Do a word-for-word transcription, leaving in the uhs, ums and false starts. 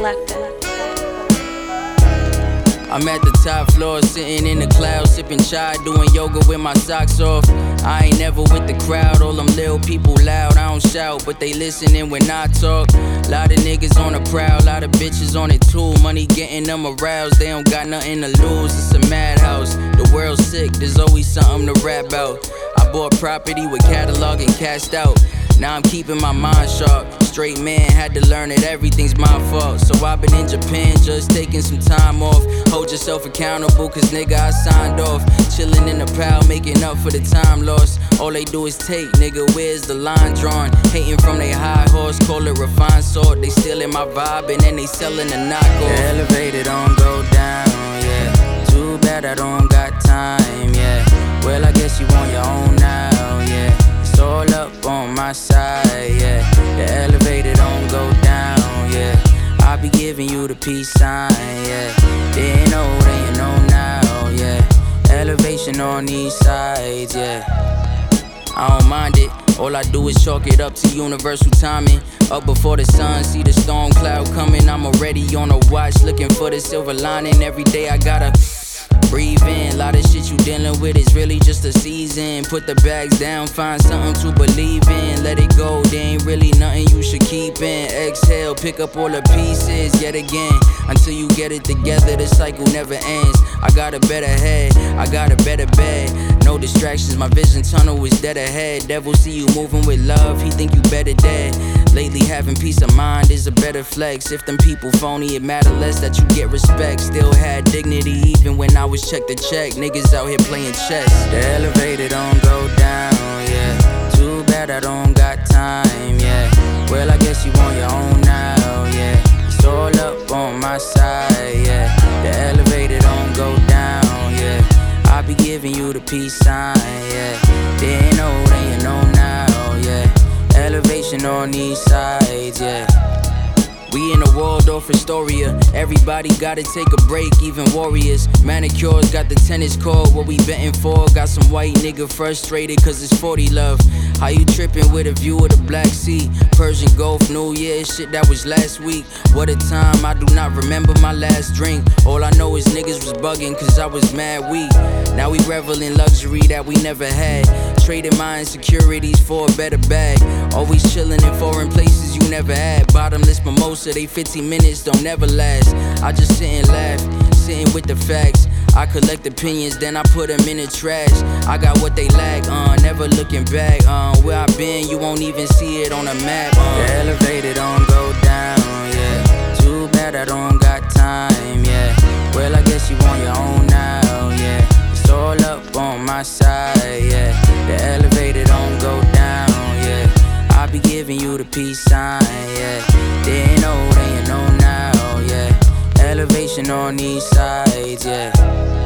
Selected. I'm at the top floor, sitting in the clouds, sipping chai, doing yoga with my socks off. I ain't never with the crowd, all them little people loud. I don't shout, but they listening when I talk. Lot of niggas on the prowl, lot of bitches on it too. Money getting them aroused, they don't got nothing to lose. It's a madhouse, the world's sick, there's always something to rap about. I bought property with catalog and cashed out. Now I'm keeping my mind sharp. Straight man, had to learn that everything's my fault. So I've been in Japan, just taking some time off. Hold yourself accountable, cause nigga I signed off. Chillin' in the pal, making up for the time lost. All they do is take, nigga, where's the line drawn? Hating from they high horse, call it refined salt. They stealing my vibe and then they selling the knockoff. The elevator don't go down, yeah. Too bad I don't got time, yeah. Well, I guess you on your own now, yeah. It's all up on my side, yeah. The elevator don't go down, yeah. I be giving you the peace sign, yeah. Didn't know, then you know now, yeah. Elevation on these sides, yeah. I don't mind it, all I do is chalk it up to universal timing. Up before the sun, see the storm cloud coming. I'm already on a watch, looking for the silver lining. Every day I gotta breathe in, lot of shit you dealing with is really just a season. Put the bags down, find something to believe in. Let it go, there ain't really nothing you should keep in. Exhale, pick up all the pieces yet again. Until you get it together, the cycle never ends. I got a better head, I got a better bed. No distractions, my vision tunnel is dead ahead. Devil see you moving with love, he think you better dead. Lately having peace of mind is a better flex. If them people phony, it matter less that you get respect. Still had dignity even when I was check to check. Niggas out here playing chess. The elevator don't go down, yeah. Too bad I don't got time, yeah. Well, I guess you on your own now, yeah. It's all up on my side, yeah. The elevator don't go down, yeah. I be giving you the peace sign, yeah. Didn't know, then you know now, yeah. Elevation on these sides, yeah. We in the Waldorf Astoria. Everybody gotta take a break, even warriors. Manicures got the tennis court, what we betting for. Got some white nigga frustrated cause it's forty love. How you trippin' with a view of the Black Sea? Persian Gulf, New Year, shit that was last week. What a time, I do not remember my last drink. All I know is niggas was bugging cause I was mad weak. Now we revel in luxury that we never had. Trading my insecurities for a better bag. Always chillin' in foreign places you never had. Bottomless mimosa, they fifteen minutes don't never last. I just sit and laugh, sitting with the facts. I collect opinions, then I put them in the trash. I got what they lack, uh, never looking back. Uh, where I been, you won't even see it on a map. Uh. The elevator don't go down, yeah. Too bad I don't got time, yeah. Well, I guess you on your own now, yeah. It's all up on my side, yeah. The elevator don't go down, yeah. I be giving you the peace sign, yeah. Didn't know, then you know now, yeah. Elevation on these sides, yeah.